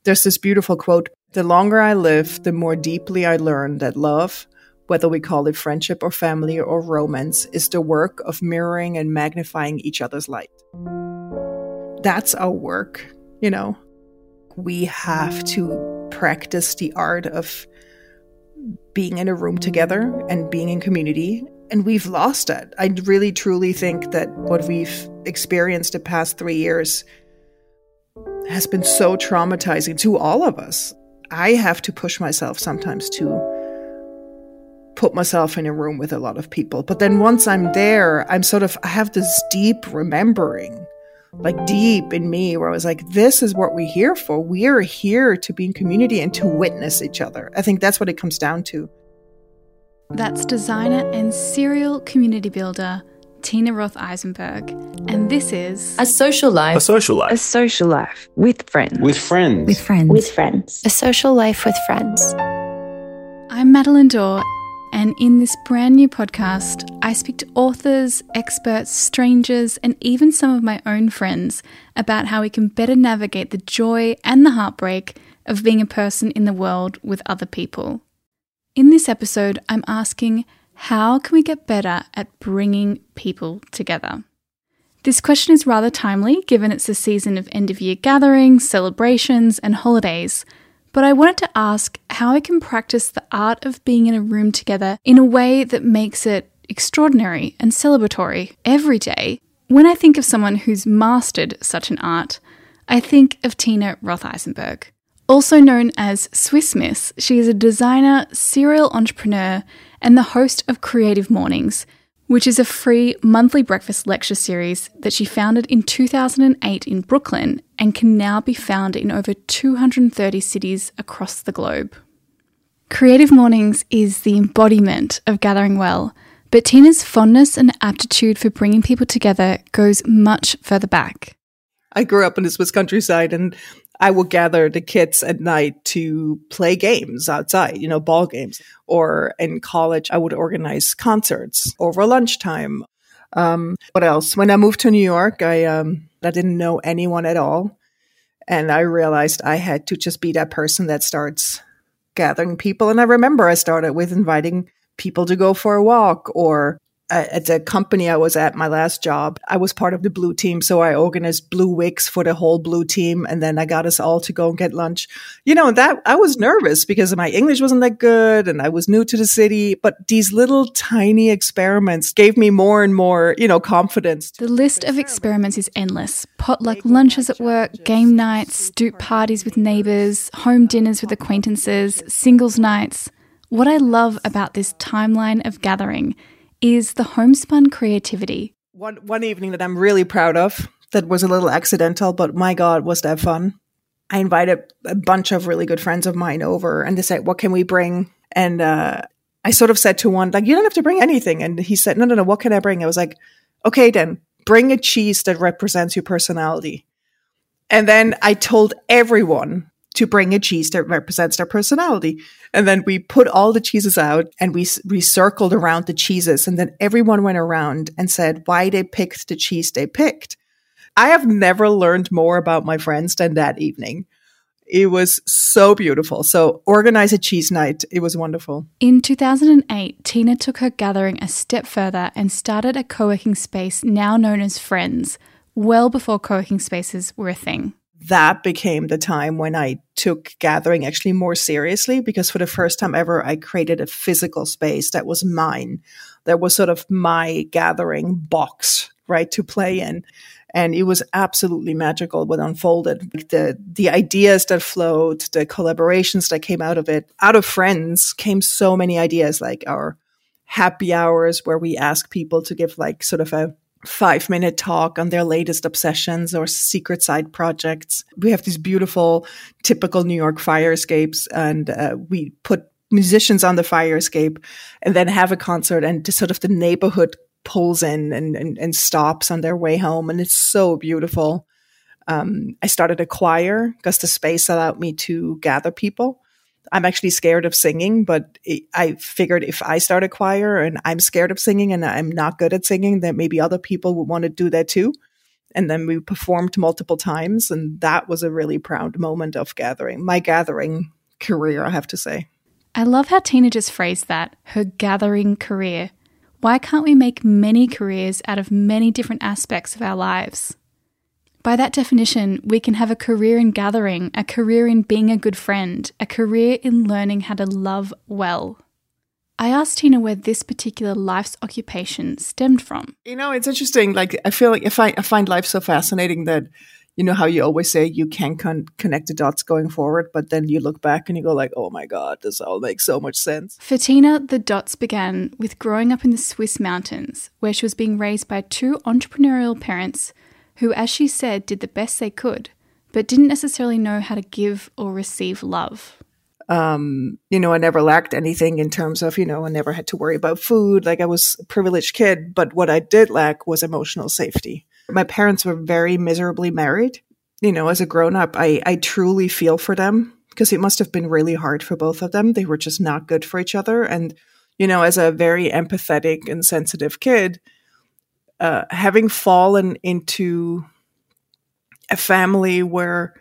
There's this beautiful quote: "The longer I live, the more deeply I learn that love, whether we call it friendship or family or romance, is the work of mirroring and magnifying each other's light." That's our work, you know. We have to practice the art of being in a room together and being in community. And we've lost it. I really, truly think that what we've experienced the past 3 years has been so traumatizing to all of us. I have to push myself sometimes to put myself in a room with a lot of people. But then once I'm there, I have this deep remembering, like deep in me, where I was like, this is what we're here for. We're here to be in community and to witness each other. I think that's what it comes down to. That's designer and serial community builder Tina Roth Eisenberg. And this is A Social Life. A Social Life. A Social Life with friends. With friends. With friends. With friends. A Social Life with Friends. I'm Madeline Dorr, and in this brand new podcast, I speak to authors, experts, strangers, and even some of my own friends about how we can better navigate the joy and the heartbreak of being a person in the world with other people. In this episode, I'm asking, how can we get better at bringing people together? This question is rather timely, given it's the season of end-of-year gatherings, celebrations, and holidays. But I wanted to ask how I can practice the art of being in a room together in a way that makes it extraordinary and celebratory every day. When I think of someone who's mastered such an art, I think of Tina Roth Eisenberg. Also known as Swiss Miss, she is a designer, serial entrepreneur, and the host of Creative Mornings, which is a free monthly breakfast lecture series that she founded in 2008 in Brooklyn and can now be found in over 230 cities across the globe. Creative Mornings is the embodiment of gathering well, but Tina's fondness and aptitude for bringing people together goes much further back. I grew up in the Swiss countryside, and I would gather the kids at night to play games outside, ball games. Or in college, I would organize concerts over lunchtime. What else? When I moved to New York, I didn't know anyone at all. And I realized I had to just be that person that starts gathering people. And I remember I started with inviting people to go for a walk, or at the company I was at, my last job, I was part of the blue team. So I organized blue wigs for the whole blue team. And then I got us all to go and get lunch. That I was nervous because my English wasn't that good and I was new to the city. But these little tiny experiments gave me more and more, confidence. The list of experiments is endless. Potluck lunches at work, game nights, stoop parties with neighbours, home dinners with acquaintances, singles nights. What I love about this timeline of gathering is the homespun creativity. One evening that I'm really proud of, that was a little accidental, but my God, was that fun. I invited a bunch of really good friends of mine over, and they said, what can we bring? And I sort of said to one, you don't have to bring anything. And he said, no, what can I bring? I was like, okay, then bring a cheese that represents your personality. And then I told everyone to bring a cheese that represents their personality. And then we put all the cheeses out and we circled around the cheeses. And then everyone went around and said why they picked the cheese they picked. I have never learned more about my friends than that evening. It was so beautiful. So organize a cheese night. It was wonderful. In 2008, Tina took her gathering a step further and started a co-working space now known as Friends, well before co-working spaces were a thing. That became the time when I took gathering actually more seriously, because for the first time ever, I created a physical space that was mine. That was sort of my gathering box, right, to play in. And it was absolutely magical what unfolded. The ideas that flowed, the collaborations that came out of it. Out of Friends came so many ideas, like our happy hours where we ask people to give sort of a 5-minute talk on their latest obsessions or secret side projects. We have these beautiful, typical New York fire escapes, and we put musicians on the fire escape and then have a concert, and sort of the neighborhood pulls in and stops on their way home. And it's so beautiful. I started a choir because the space allowed me to gather people. I'm actually scared of singing, but I figured if I start a choir and I'm scared of singing and I'm not good at singing, that maybe other people would want to do that too. And then we performed multiple times. And that was a really proud moment of my gathering career, I have to say. I love how Tina just phrased that, her gathering career. Why can't we make many careers out of many different aspects of our lives? By that definition, we can have a career in gathering, a career in being a good friend, a career in learning how to love well. I asked Tina where this particular life's occupation stemmed from. It's interesting. Like, I feel like I find life so fascinating that, how you always say you can't connect the dots going forward, but then you look back and you go like, oh my God, this all makes so much sense. For Tina, the dots began with growing up in the Swiss mountains, where she was being raised by two entrepreneurial parents who, as she said, did the best they could, but didn't necessarily know how to give or receive love. I never lacked anything in terms of, I never had to worry about food. Like, I was a privileged kid, but what I did lack was emotional safety. My parents were very miserably married. As a grown-up, I truly feel for them because it must have been really hard for both of them. They were just not good for each other. And, as a very empathetic and sensitive kid, having fallen into a family where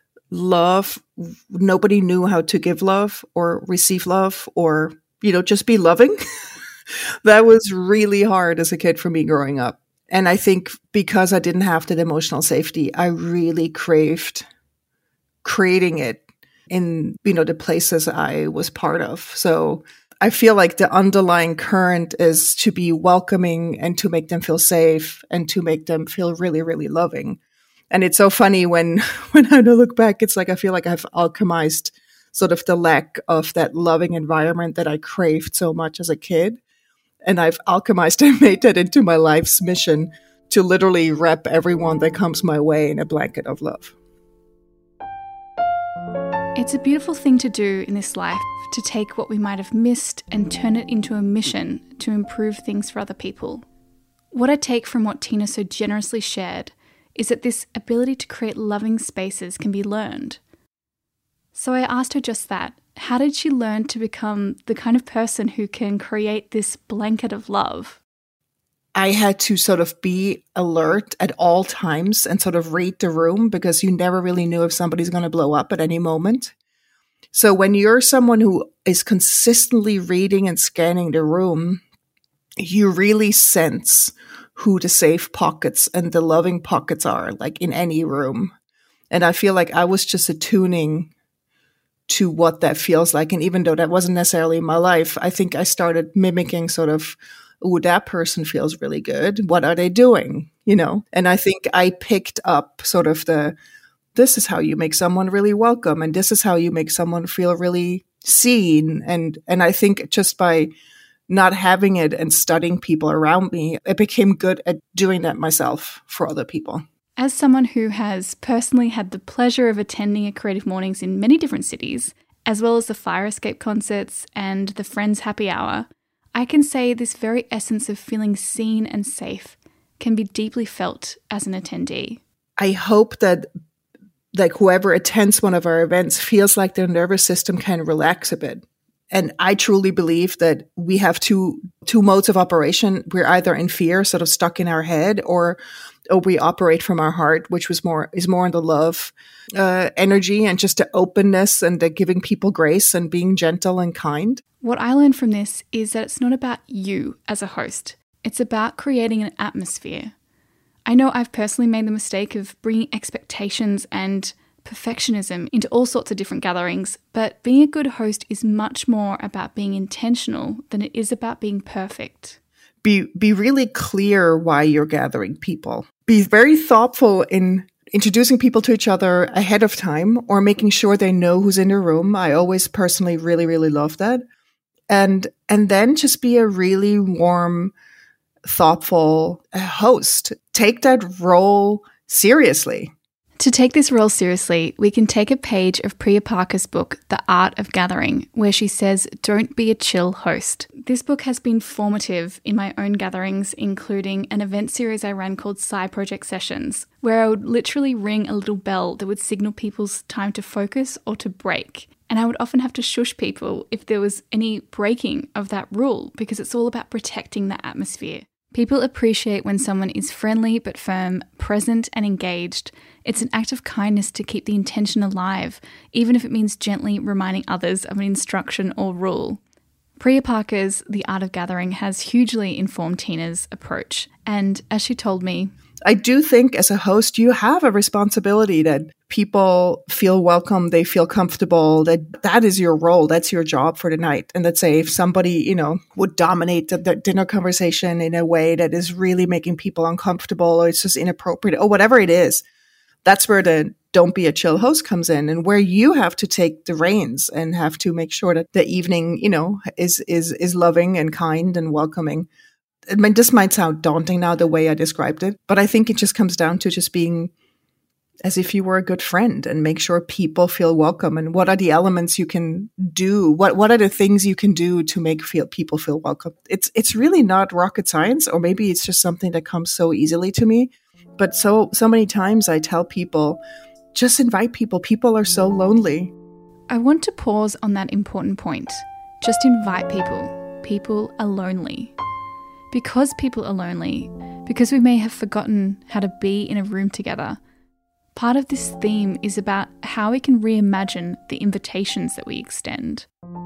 love, nobody knew how to give love or receive love or, just be loving. That was really hard as a kid for me growing up. And I think because I didn't have that emotional safety, I really craved creating it in, the places I was part of. So I feel like the underlying current is to be welcoming and to make them feel safe and to make them feel really, really loving. And it's so funny when I look back, it's like I feel like I've alchemized sort of the lack of that loving environment that I craved so much as a kid. And I've alchemized and made that into my life's mission to literally wrap everyone that comes my way in a blanket of love. It's a beautiful thing to do in this life, to take what we might have missed and turn it into a mission to improve things for other people. What I take from what Tina so generously shared is that this ability to create loving spaces can be learned. So I asked her just that. How did she learn to become the kind of person who can create this blanket of love? I had to sort of be alert at all times and sort of read the room because you never really knew if somebody's going to blow up at any moment. So when you're someone who is consistently reading and scanning the room, you really sense who the safe pockets and the loving pockets are, like in any room. And I feel like I was just attuning to what that feels like. And even though that wasn't necessarily my life, I think I started mimicking sort of, oh, that person feels really good. What are they doing? And I think I picked up sort of this is how you make someone really welcome. And this is how you make someone feel really seen. And I think just by not having it and studying people around me, I became good at doing that myself for other people. As someone who has personally had the pleasure of attending a Creative Mornings in many different cities, as well as the Fire Escape concerts and the Friends Happy Hour, I can say this very essence of feeling seen and safe can be deeply felt as an attendee. I hope that whoever attends one of our events feels like their nervous system can relax a bit. And I truly believe that we have two modes of operation. We're either in fear, sort of stuck in our head, or we operate from our heart, which is more in the love energy and just the openness and the giving people grace and being gentle and kind. What I learned from this is that it's not about you as a host. It's about creating an atmosphere. I know I've personally made the mistake of bringing expectations and perfectionism into all sorts of different gatherings, but being a good host is much more about being intentional than it is about being perfect. Be really clear why you're gathering people. Be very thoughtful in introducing people to each other ahead of time or making sure they know who's in the room. I always personally really, really love that. And then just be a really warm, thoughtful host. Take that role seriously. To take this role seriously, we can take a page of Priya Parker's book, The Art of Gathering, where she says, "Don't be a chill host." This book has been formative in my own gatherings, including an event series I ran called Side Project Sessions, where I would literally ring a little bell that would signal people's time to focus or to break. And I would often have to shush people if there was any breaking of that rule, because it's all about protecting the atmosphere. People appreciate when someone is friendly but firm, present and engaged. It's an act of kindness to keep the intention alive, even if it means gently reminding others of an instruction or rule. Priya Parker's The Art of Gathering has hugely informed Tina's approach. And as she told me, I do think as a host, you have a responsibility that people feel welcome, they feel comfortable, that is your role, that's your job for the night. And let's say if somebody, would dominate the dinner conversation in a way that is really making people uncomfortable or it's just inappropriate or whatever it is, that's where the don't be a chill host comes in, and where you have to take the reins and have to make sure that the evening, is loving and kind and welcoming. I mean, this might sound daunting now the way I described it, but I think it just comes down to just being as if you were a good friend and make sure people feel welcome. And what are the elements you can do? What are the things you can do to make people feel welcome? It's really not rocket science, or maybe it's just something that comes so easily to me. But so many times I tell people, just invite people. People are so lonely. I want to pause on that important point. Just invite people. People are lonely. Because people are lonely, because we may have forgotten how to be in a room together, part of this theme is about how we can reimagine the invitations that we extend.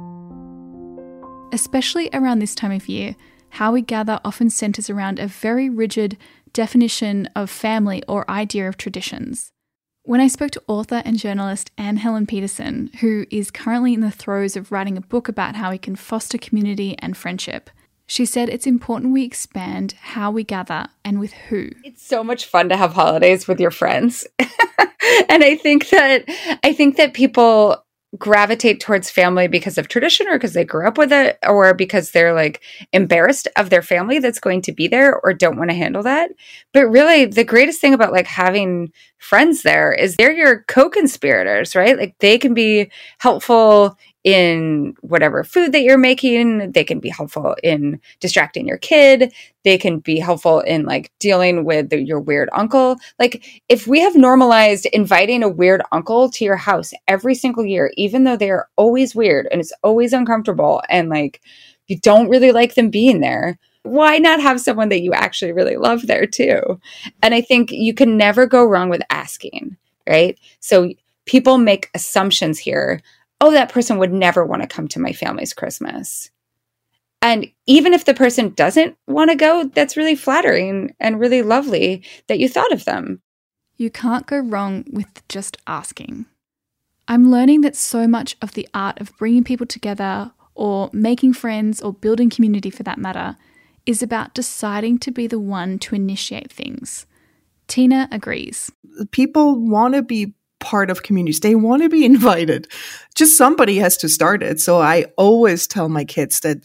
Especially around this time of year, how we gather often centres around a very rigid definition of family or idea of traditions. When I spoke to author and journalist Anne Helen Petersen, who is currently in the throes of writing a book about how we can foster community and friendship, she said it's important we expand how we gather and with who. It's so much fun to have holidays with your friends. And I think that people gravitate towards family because of tradition, or because they grew up with it, or because they're like embarrassed of their family that's going to be there or don't want to handle that. But really, the greatest thing about like having friends there is they're your co-conspirators, right? Like they can be helpful in whatever food that you're making. They can be helpful in distracting your kid. They can be helpful in like dealing with your weird uncle. Like if we have normalized inviting a weird uncle to your house every single year, even though they are always weird and it's always uncomfortable and like you don't really like them being there, why not have someone that you actually really love there too? And I think you can never go wrong with asking, right? So people make assumptions here. Oh, that person would never want to come to my family's Christmas. And even if the person doesn't want to go, that's really flattering and really lovely that you thought of them. You can't go wrong with just asking. I'm learning that so much of the art of bringing people together or making friends or building community for that matter is about deciding to be the one to initiate things. Tina agrees. People want to be part of communities. They want to be invited. Just somebody has to start it. So I always tell my kids that,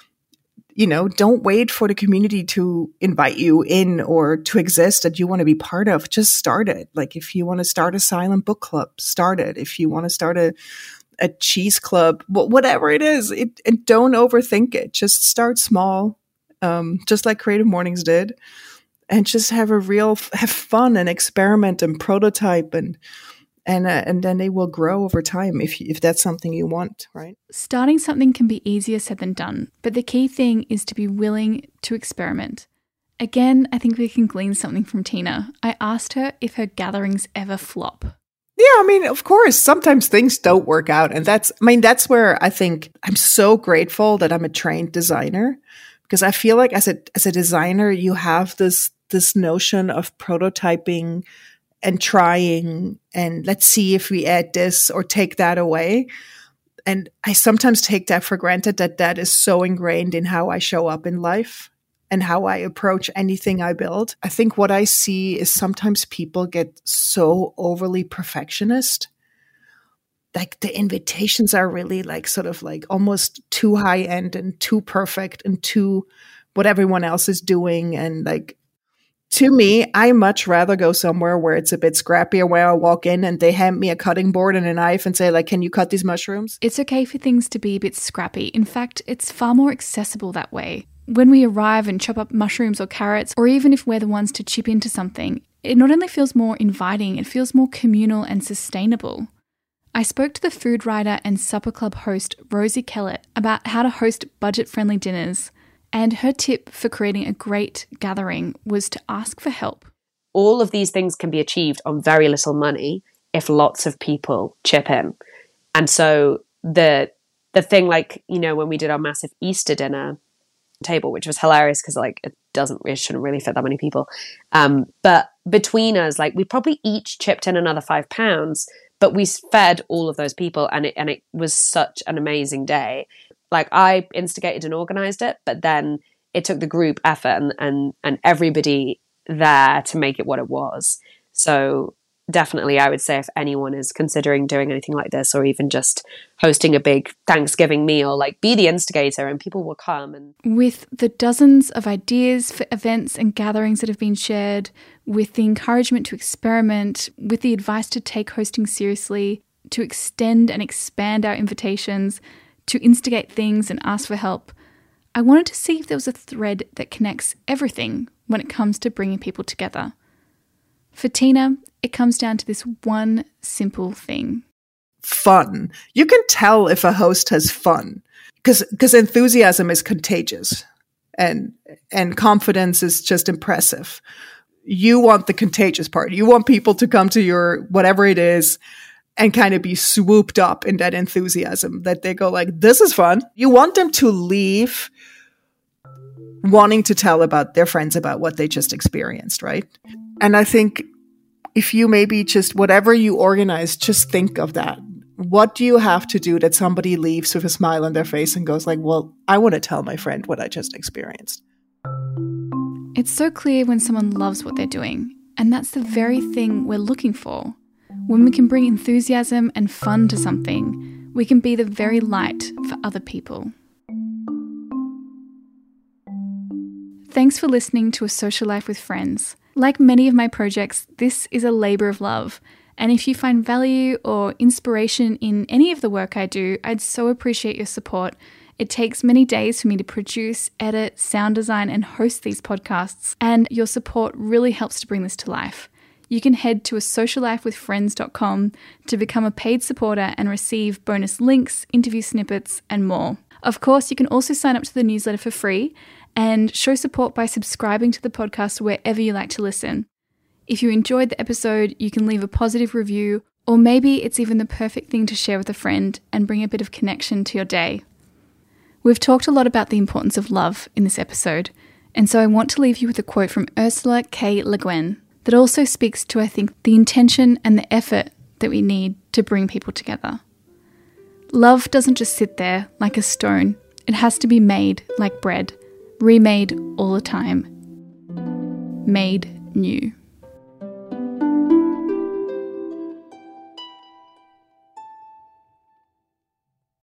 don't wait for the community to invite you in or to exist that you want to be part of. Just start it. Like if you want to start a silent book club, start it. If you want to start a cheese club, whatever it is, and don't overthink it. Just start small, just like Creative Mornings did, and just have fun and experiment and prototype and then they will grow over time if that's something you want, right? Starting something can be easier said than done, but the key thing is to be willing to experiment. Again, I think we can glean something from Tina. I asked her if her gatherings ever flop. Yeah, I mean, of course, sometimes things don't work out. And that's where I think I'm so grateful that I'm a trained designer, because I feel like as a designer, you have this notion of prototyping and trying, and let's see if we add this or take that away. And I sometimes take that for granted, that is so ingrained in how I show up in life and how I approach anything I build. I think what I see is sometimes people get so overly perfectionist. Like the invitations are really like sort of like almost too high end and too perfect and too what everyone else is doing. And like, to me, I much rather go somewhere where it's a bit scrappier, where I walk in and they hand me a cutting board and a knife and say, like, can you cut these mushrooms? It's okay for things to be a bit scrappy. In fact, it's far more accessible that way. When we arrive and chop up mushrooms or carrots, or even if we're the ones to chip into something, it not only feels more inviting, it feels more communal and sustainable. I spoke to the food writer and supper club host Rosie Kellett about how to host budget-friendly dinners, And her tip for creating a great gathering was to ask for help. All of these things can be achieved on very little money if lots of people chip in. And so the thing, like, you know, when we did our massive Easter dinner table, which was hilarious because like it shouldn't really fit that many people. But between us, like we probably each chipped in another £5, but we fed all of those people, and it was such an amazing day. Like I instigated and organized it, but then it took the group effort and everybody there to make it what it was. So definitely I would say if anyone is considering doing anything like this, or even just hosting a big Thanksgiving meal, like be the instigator and people will come. And with the dozens of ideas for events and gatherings that have been shared, with the encouragement to experiment, with the advice to take hosting seriously, to extend and expand our invitations, to instigate things and ask for help, I wanted to see if there was a thread that connects everything when it comes to bringing people together. For Tina, it comes down to this one simple thing. Fun. You can tell if a host has fun because enthusiasm is contagious and confidence is just impressive. You want the contagious part. You want people to come to your whatever it is and kind of be swooped up in that enthusiasm that they go like, this is fun. You want them to leave wanting to tell about their friends about what they just experienced, right? And I think if you maybe just, whatever you organize, just think of that. What do you have to do that somebody leaves with a smile on their face and goes like, well, I want to tell my friend what I just experienced. It's so clear when someone loves what they're doing, and that's the very thing we're looking for. When we can bring enthusiasm and fun to something, we can be the very light for other people. Thanks for listening to A Social Life with Friends. Like many of my projects, this is a labour of love. And if you find value or inspiration in any of the work I do, I'd so appreciate your support. It takes many days for me to produce, edit, sound design, and host these podcasts. And your support really helps to bring this to life. You can head to asociallifewithfriends.com to become a paid supporter and receive bonus links, interview snippets, and more. Of course, you can also sign up to the newsletter for free and show support by subscribing to the podcast wherever you like to listen. If you enjoyed the episode, you can leave a positive review, or maybe it's even the perfect thing to share with a friend and bring a bit of connection to your day. We've talked a lot about the importance of love in this episode, and so I want to leave you with a quote from Ursula K. Le Guin that also speaks to, I think, the intention and the effort that we need to bring people together. Love doesn't just sit there like a stone. It has to be made like bread, remade all the time, made new.